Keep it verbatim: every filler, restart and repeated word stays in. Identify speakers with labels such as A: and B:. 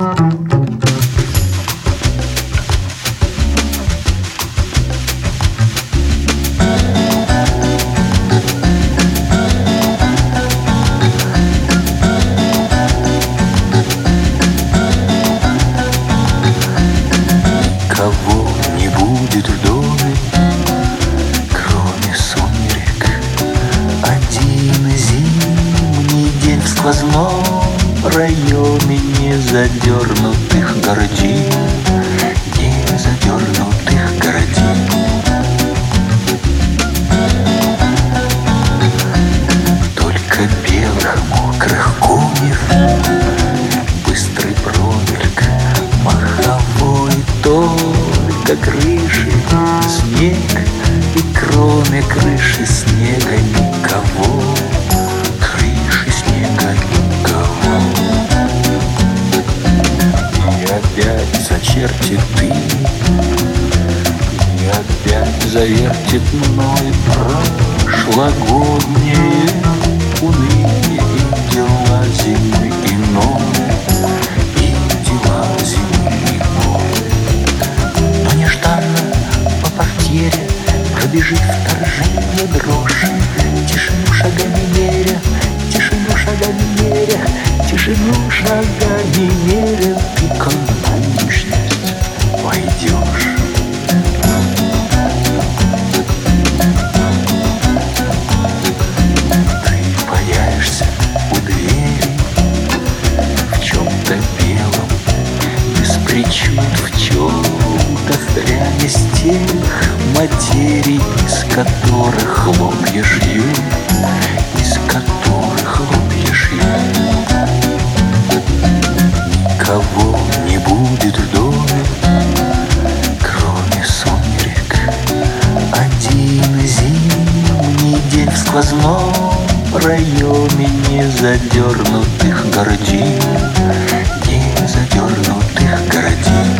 A: Никого не будет в доме, кроме сумерек. Один зимний день в сквозном районе незадернутых городин, незадернутых городин. Только белых мокрых кумир, быстрый промельк маховой, только крыши, снег, и кроме крыши снега никого, крыши снега никого. И опять зачертит ты, и опять завертит мной прошлогоднее уныние и дела зимы иной, и дела зимы иной. Но нежданно по портьере пробежит вторжение дрожь, тишину шагами меря, тишину шагами меря, тишину шагами меря, ты ко мне в личность войдешь. Ты появишься у двери в чем-то белом, без причуд, в чем-то стряне с тех материй, из которых хлопья шью, из которых хлопья шью. Никого не будет в доме, кроме сумерек. Один зимний день в сквозном районе незадернутых городин, незадернутых городин.